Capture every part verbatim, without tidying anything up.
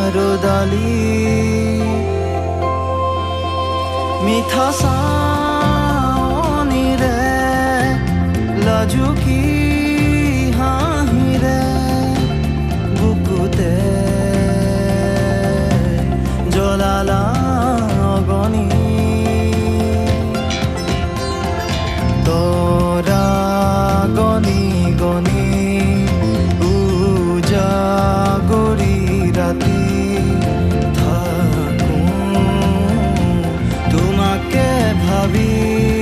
গাৰোডালি মিঠা চাৱনিৰে লাজুকী হাঁহিৰে বুকুতে জ্বলালা অগনি তৰা গনি গনি উজাগৰি ৰাতি থাকো তোমাকে ভাবি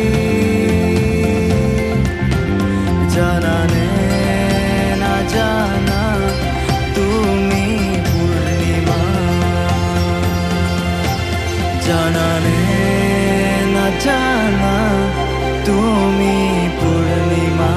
জানানে নাজানা তুমি পূৰ্ণিমা জানানে নাজানা তুমি পূৰ্ণিমা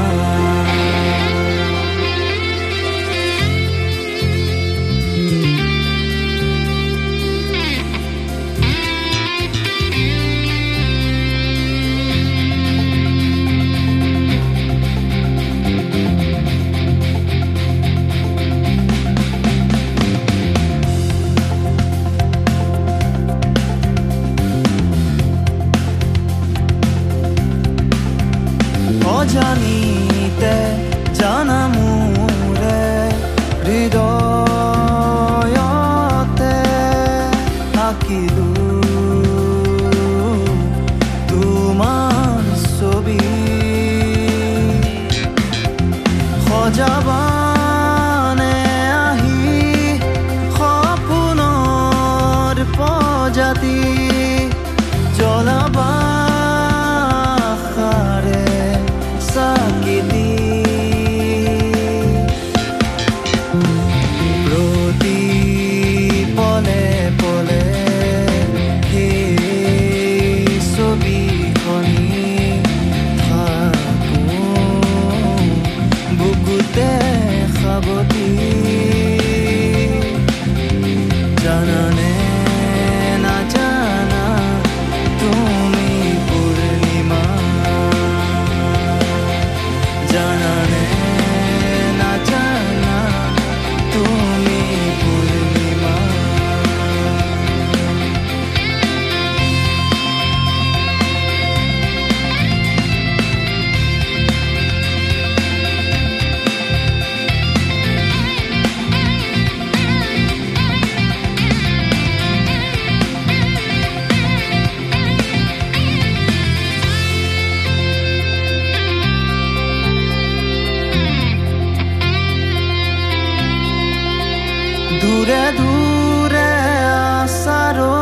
অজানিতে জানা মোৰে হৃদয়তে আঁকিলো তোমাৰ ছবি সজাবানে আহি সপোনৰ প্ৰজাতি জ্বলাবা প্ৰতি পলে পলে সেই ছবিখনি থাকো বুকুতে সাৱটি জানানে নাজানা তুমি পূৰ্ণিমা জানানে নাজানা তুমি পূৰ্ণিমা দূৰে দূৰে আছাৰো